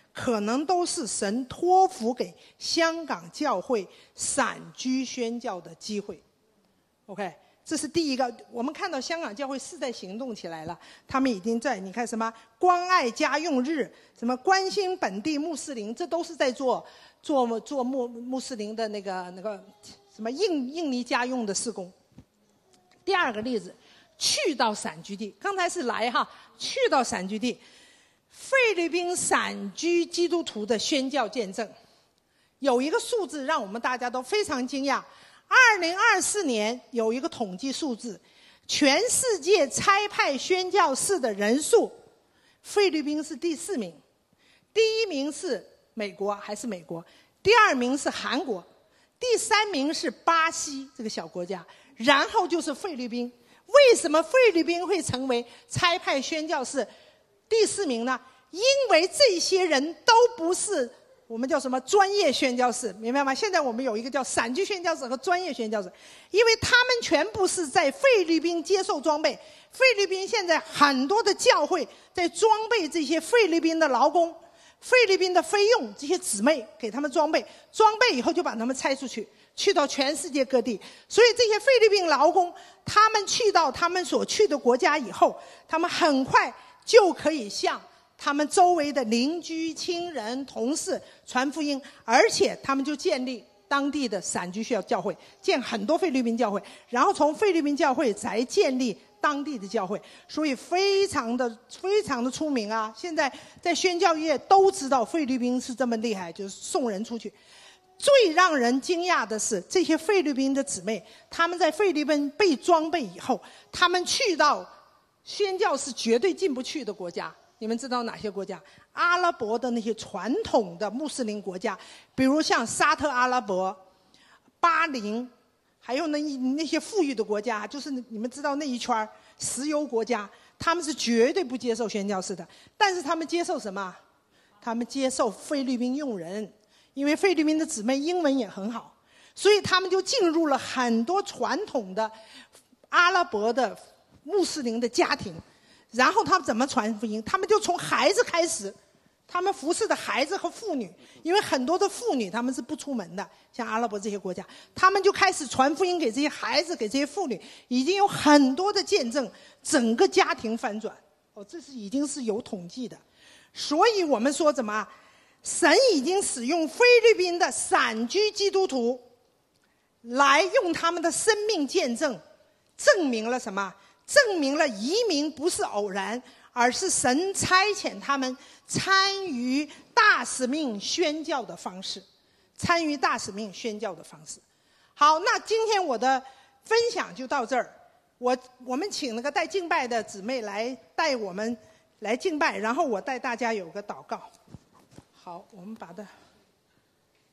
可能都是神托付给香港教会散居宣教的机会。OK， 这是第一个。我们看到香港教会是在行动起来了，他们已经在，你看什么关爱家用日，什么关心本地穆斯林，这都是在做穆斯林的那个什么印尼家用的事工。第二个例子，去到散居地，刚才是来哈，去到散居地，菲律宾散居基督徒的宣教见证，有一个数字让我们大家都非常惊讶。2024年有一个统计数字，全世界差派宣教士的人数，菲律宾是第4名，第1名是美国，还是美国，第2名是韩国，第3名是巴西这个小国家，然后就是菲律宾。为什么菲律宾会成为差派宣教士第4名呢？因为这些人都不是我们叫什么专业宣教士，明白吗？现在我们有一个叫散居宣教士和专业宣教士，因为他们全部是在菲律宾接受装备。菲律宾现在很多的教会在装备这些菲律宾的劳工，菲律宾的菲佣这些姊妹给他们装备，装备以后就把他们拆出去，去到全世界各地。所以这些菲律宾劳工，他们去到他们所去的国家以后，他们很快就可以向他们周围的邻居、亲人、同事传福音，而且他们就建立当地的散居教会，建很多菲律宾教会，然后从菲律宾教会再建立当地的教会，所以非常的出名啊！现在在宣教业都知道菲律宾是这么厉害，就是送人出去。最让人惊讶的是，这些菲律宾的姊妹，他们在菲律宾被装备以后，他们去到宣教是绝对进不去的国家。你们知道哪些国家？阿拉伯的那些传统的穆斯林国家，比如像沙特阿拉伯、巴林，还有那些富裕的国家，就是你们知道那一圈石油国家，他们是绝对不接受宣教士的。但是他们接受什么？他们接受菲律宾佣人，因为菲律宾的姊妹英文也很好，所以他们就进入了很多传统的阿拉伯的穆斯林的家庭。然后他们怎么传福音？他们就从孩子开始，他们服侍的孩子和妇女，因为很多的妇女他们是不出门的，像阿拉伯这些国家，他们就开始传福音给这些孩子，给这些妇女，已经有很多的见证，整个家庭翻转。这是已经是有统计的。所以我们说怎么？神已经使用菲律宾的散居基督徒，来用他们的生命见证，证明了什么？证明了移民不是偶然，而是神差遣他们参与大使命宣教的方式，参与大使命宣教的方式。好，那今天我的分享就到这儿。我们请那个带敬拜的姊妹来带我们来敬拜，然后我带大家有个祷告。好，我们把它